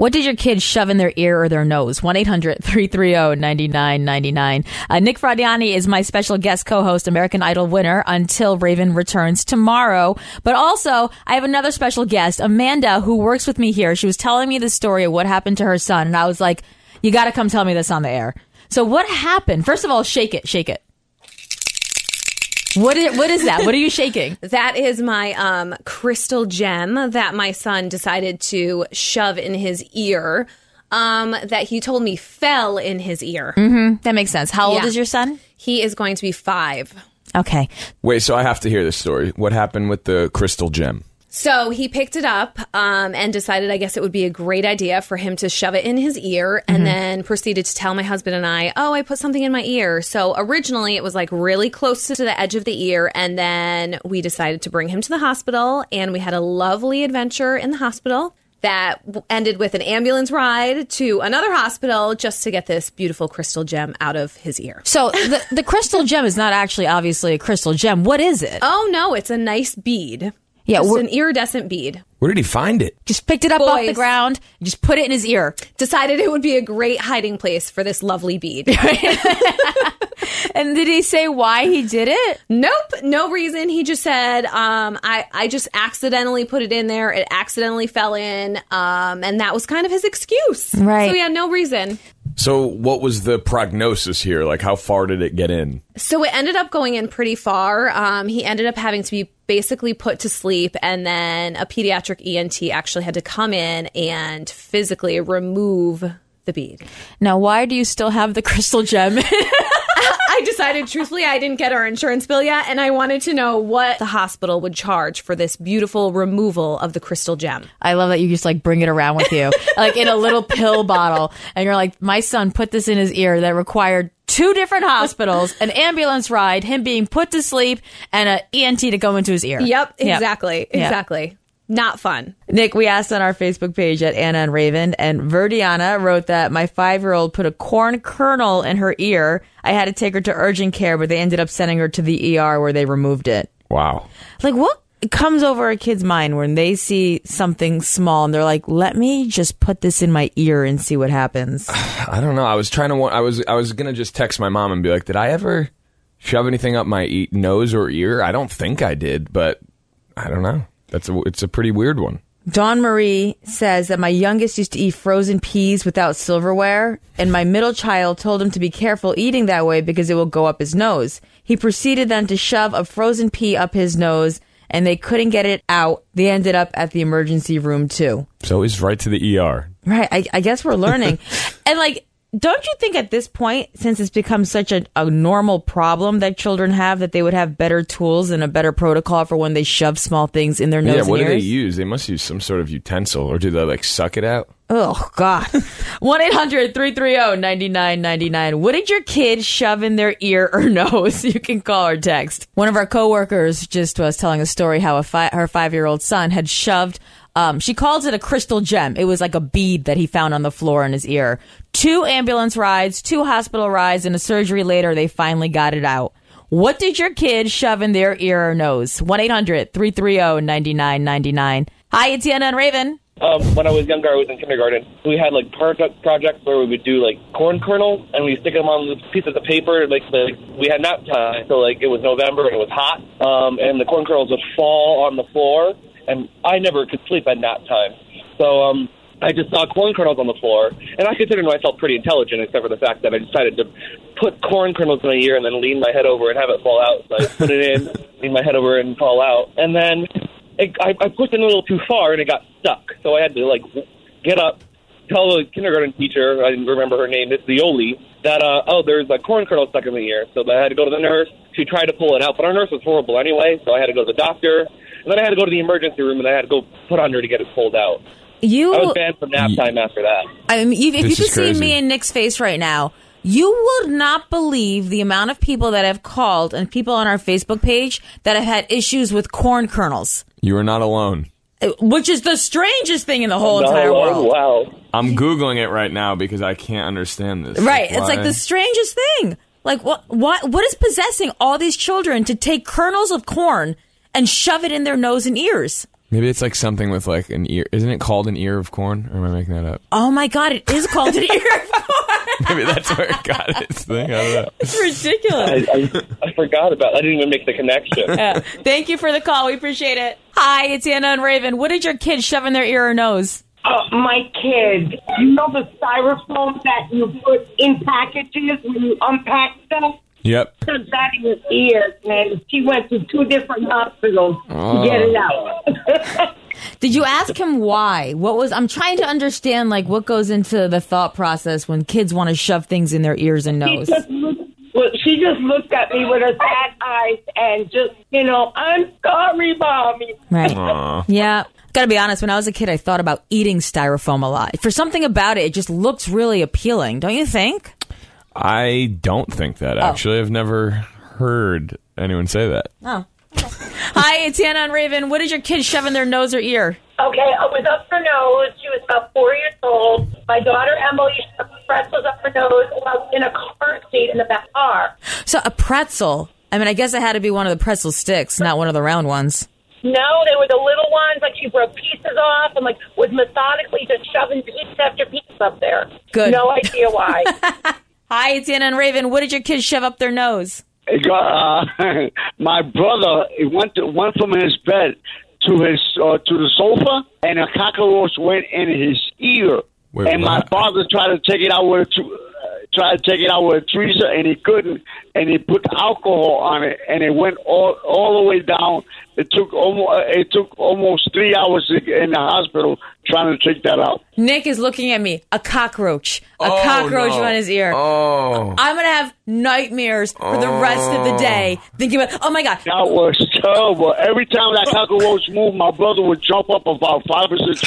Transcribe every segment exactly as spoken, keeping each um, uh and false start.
What did your kids shove in their ear or their nose? one eight hundred three three zero nine nine nine nine. Uh, Nick Fradiani is my special guest co-host, American Idol winner, until Raven returns tomorrow. But also, I have another special guest, Amanda, who works with me here. She was telling me the story of what happened to her son, and I was like, you got to come tell me this on the air. So what happened? First of all, shake it, shake it. What is, what is that? What are you shaking? That is my um, crystal gem that my son decided to shove in his ear um, that he told me fell in his ear. Mm-hmm. That makes sense. How old Yeah. is your son? He is going to be five. Okay. Wait, so I have to hear this story. What happened with the crystal gem? So he picked it up um, and decided, I guess it would be a great idea for him to shove it in his ear, and mm-hmm. then proceeded to tell my husband and I, oh, I put something in my ear. So originally it was like really close to the edge of the ear, and then we decided to bring him to the hospital, and we had a lovely adventure in the hospital that ended with an ambulance ride to another hospital just to get this beautiful crystal gem out of his ear. So the, the crystal gem is not actually obviously a crystal gem. What is it? Oh, no, it's a nice bead. Yeah, it's an iridescent bead. Where did he find it? Just picked it up Boys. off the ground, and just put it in his ear. Decided it would be a great hiding place for this lovely bead. And did he say why he did it? Nope, no reason. He just said, um, I, I just accidentally put it in there. It accidentally fell in. Um, and that was kind of his excuse. Right. So, yeah, no reason. So what was the prognosis here? Like, how far did it get in? So it ended up going in pretty far. Um, he ended up having to be basically put to sleep, and then a pediatric E N T actually had to come in and physically remove the bead. Now, why do you still have the crystal gem? I decided, truthfully, I didn't get our insurance bill yet, and I wanted to know what the hospital would charge for this beautiful removal of the crystal gem. I love that you just like bring it around with you, like in a little pill bottle, and you're like, my son put this in his ear that required two different hospitals, an ambulance ride, him being put to sleep, and an E N T to go into his ear. Yep, exactly, yep. exactly. Not fun. Nick, we asked on our Facebook page at Anna and Raven, and Verdiana wrote that my five-year-old put a corn kernel in her ear. I had to take her to urgent care, but they ended up sending her to the E R where they removed it. Wow. Like, what comes over a kid's mind when they see something small and they're like, let me just put this in my ear and see what happens? I don't know. I was trying to, I was, I was going to just text my mom and be like, did I ever shove anything up my e- nose or ear? I don't think I did, but I don't know. That's a, it's a pretty weird one. Dawn Marie says that my youngest used to eat frozen peas without silverware, and my middle child told him to be careful eating that way because it will go up his nose. He proceeded then to shove a frozen pea up his nose, and they couldn't get it out. They ended up at the emergency room, too. So he's right to the E R. Right. I, I guess we're learning. And, like, don't you think at this point, since it's become such a, a normal problem that children have, that they would have better tools and a better protocol for when they shove small things in their nose yeah, and what ears? do they use? They must use some sort of utensil, or do they, like, suck it out? Oh, God. one eight hundred three three zero nine nine nine nine. What did your kid shove in their ear or nose? You can call or text. One of our coworkers just was telling a story how a fi- her five-year-old son had shoved, um, she calls it a crystal gem. It was like a bead that he found on the floor in his ear. Two ambulance rides, two hospital rides, and a surgery later, they finally got it out. What did your kid shove in their ear or nose? one eight hundred three three zero nine nine nine nine. Hi, it's Anna and Raven. Um, when I was younger, I was in kindergarten. We had like project projects where we would do like corn kernels, and we stick them on pieces of paper. Like the, we had nap time, so like it was November and it was hot, um, and the corn kernels would fall on the floor. And I never could sleep at nap time, so um, I just saw corn kernels on the floor, and I considered myself pretty intelligent, except for the fact that I decided to put corn kernels in my ear and then lean my head over and have it fall out. So I put it in, lean my head over and fall out, and then it, I, I pushed it a little too far and it got stuck. So I had to like get up, tell the kindergarten teacher, I didn't remember her name, it's Violi, that uh, oh, there's a corn kernel stuck in the ear. So I had to go to the nurse. She tried to pull it out, but our nurse was horrible anyway, so I had to go to the doctor. And then I had to go to the emergency room, and I had to go put under to get it pulled out. You, I was banned from nap time after that. I mean, if, if you This could is see crazy. me and Nick's face right now, you would not believe the amount of people that have called and people on our Facebook page that have had issues with corn kernels, You are not alone. which is the strangest thing in the whole No, entire oh, world. Wow. I'm Googling it right now because I can't understand this. Right. Why? It's like the strangest thing. Like, what, what, what is possessing all these children to take kernels of corn and shove it in their nose and ears? Maybe it's like something with like an ear. Isn't it called an ear of corn? Or am I making that up? Oh my God, it is called an ear of corn. Maybe that's where it got its thing. I don't know. It's ridiculous. I, I, I forgot about. I didn't even make the connection. Yeah. Thank you for the call. We appreciate it. Hi, it's Anna and Raven. What did your kid shove in their ear or nose? Uh, my kid, you know the styrofoam that you put in packages when you unpack stuff? Yep. Put that in his ear, and she went to two different hospitals Oh. to get it out. Did you ask him why? What was? I'm trying to understand, like, what goes into the thought process when kids want to shove things in their ears and She nose. just looked, well, she just looked at me with her sad eyes and just, you know, I'm sorry, Mommy. Right. Aw. Yeah. Gotta be honest, when I was a kid, I thought about eating styrofoam a lot. For something about it, it just looks really appealing, don't you think? I don't think that, actually. I've never heard anyone say that. Oh. Hi, it's Anna and Raven. What did your kid shove in their nose or ear? Okay, I was up her nose. She was about four years old. My daughter, Emily, shoved pretzels up her nose while I was in a car seat in the back car. So a pretzel. I mean, I guess it had to be one of the pretzel sticks, not one of the round ones. No, they were the little ones. Like, she broke pieces off and, like, was methodically just shoving piece after piece up there. Good. No idea why. Hi, it's Anna and Raven. What did your kid shove up their nose? Uh, my brother he went to, went from his bed to his uh, to the sofa, and a cockroach went in his ear. Wait, and my what? father tried to take it out with a tw- uh, tried to take it out with a tweezer, and he couldn't. And he put alcohol on it, and it went all all the way down. It took almost it took almost three hours to get in the hospital trying to take that out. Nick is looking at me. A cockroach. A Oh, cockroach no. on his ear. Oh. I'm going to have nightmares for the rest of the day thinking about, oh my God. That was terrible. Every time that cockroach moved, my brother would jump up about five or six feet.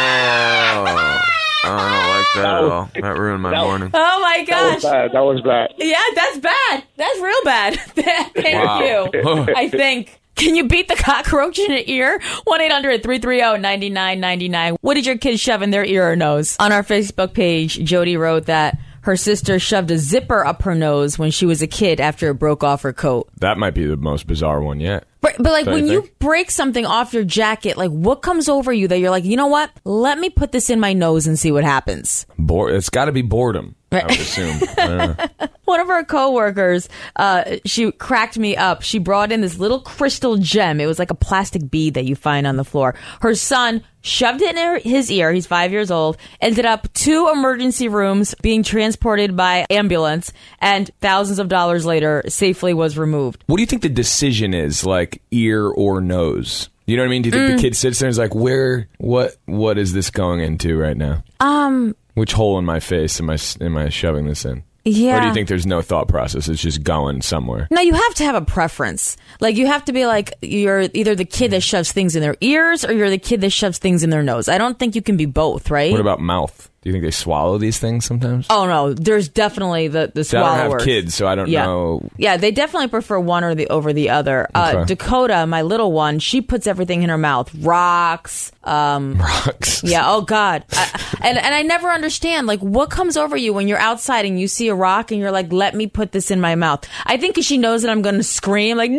Oh. I don't like that at all. That ruined my That- morning. Oh my That was gosh. bad. That was bad. Yeah, that's bad. That's real bad. Thank Wow. you. I think. Can you beat the cockroach in an ear? one eight hundred three three zero nine nine nine nine. What did your kids shove in their ear or nose? On our Facebook page, Jody wrote that her sister shoved a zipper up her nose when she was a kid after it broke off her coat. That might be the most bizarre one yet. But, but like Don't when you you think? break something off your jacket, like what comes over you that you're like, you know what? Let me put this in my nose and see what happens. Bo- it's got to be boredom, I would assume. I don't know. One of our coworkers, uh, she cracked me up. She brought in this little crystal gem. It was like a plastic bead that you find on the floor. Her son shoved it in her, his ear. He's five years old. Ended up two emergency rooms, being transported by ambulance, and thousands of dollars later, safely was removed. What do you think the decision is, like ear or nose? You know what I mean? Do you think the kid sits there and is like, where, what, what is this going into right now? Um, Which hole in my face am I, am I shoving this in? yeah. Or do you think there's no thought process? It's just going somewhere. No, you have to have a preference. Like, you have to be like, you're either the kid that shoves things in their ears or you're the kid that shoves things in their nose. I don't think you can be both, right? What about mouth? Do you think they swallow these things sometimes? Oh, no. There's definitely the, the See, I don't swallowers. have kids, so I don't Yeah. know. Yeah, they definitely prefer one or the over the other. Uh, Okay. Dakota, my little one, she puts everything in her mouth. Rocks. Um, Rocks. yeah, oh, God. I, and, and I never understand, like, what comes over you when you're outside and you see a rock and you're like, let me put this in my mouth. I think 'cause she knows that I'm going to scream, like, no!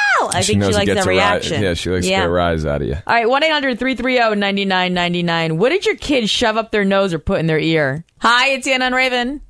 I think she knows it likes gets that a ri- reaction. yeah, she likes to Yeah. get a rise out of you. All right, one eight hundred three three zero nine nine nine nine. What did your kids shove up their nose or put in their ear? Hi, it's Anna and Raven.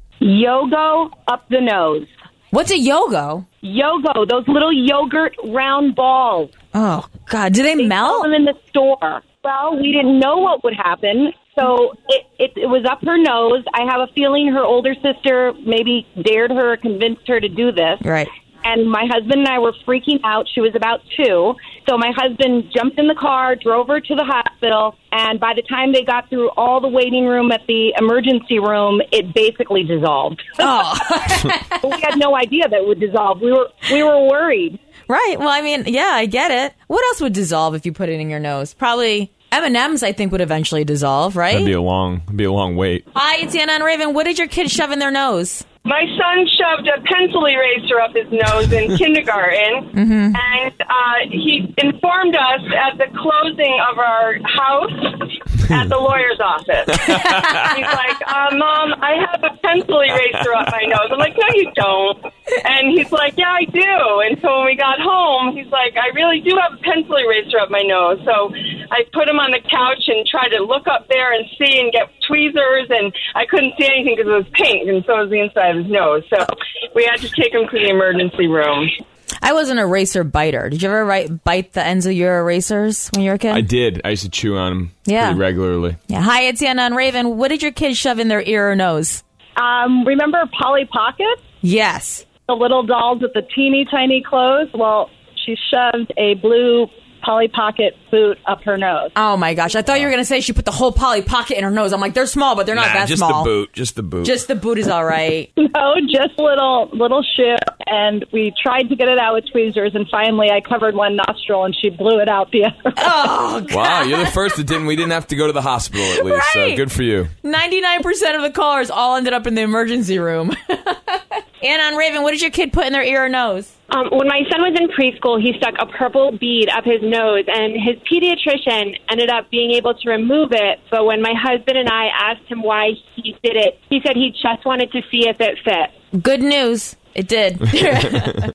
Yogo up the nose. What's a yogo? Yogo, those little yogurt round balls. Oh, God. Do they They sell melt? them in the store. Well, we didn't know what would happen, so it, it, it was up her nose. I have a feeling her older sister maybe dared her or convinced her to do this. Right. And my husband and I were freaking out. She was about two. So my husband jumped in the car, drove her to the hospital, and by the time they got through all the waiting room at the emergency room, it basically dissolved. Oh. But we had no idea that it would dissolve. We were we were worried. Right. Well, I mean, yeah, I get it. What else would dissolve if you put it in your nose? Probably M and M's, I think, would eventually dissolve, right? That'd be a long, be a long wait. Hi, it's Anna and Raven. What did your kids shove in their nose? My son shoved a pencil eraser up his nose in kindergarten, Mm-hmm. and uh, he informed us at the closing of our house at the lawyer's office. He's like, uh, Mom, I have a pencil eraser up my nose. I'm like, no, you don't. And he's like, yeah, I do. And so when we got home, he's like, I really do have a pencil eraser up my nose. So I put him on the couch and tried to look up there and see and get tweezers, and I couldn't see anything because it was pink, and so was the inside of his nose. So we had to take him to the emergency room. I was an eraser biter. Did you ever write, bite the ends of your erasers when you were a kid? I did. I used to chew on them Yeah. pretty regularly. Yeah. Hi, it's Anna and Raven. What did your kids shove in their ear or nose? Um, remember Polly Pocket? Yes. The little dolls with the teeny tiny clothes? Well, she shoved a blue Polly Pocket boot up her nose. Oh, my gosh. I thought you were going to say she put the whole Polly Pocket in her nose. I'm like, they're small, but they're not Nah, that just small. the boot. Just the boot. Just the boot is all right. No, just a little little shoe, and we tried to get it out with tweezers, and finally I covered one nostril, and she blew it out the other. Oh, God. Wow, you're the first that didn't. We didn't have to go to the hospital at least. Right. So good for you. ninety-nine percent of the callers all ended up in the emergency room. Anna and Raven, what did your kid put in their ear or nose? Um, when my son was in preschool, he stuck a purple bead up his nose, and his pediatrician ended up being able to remove it. But when my husband and I asked him why he did it, he said he just wanted to see if it fit. Good news. It did.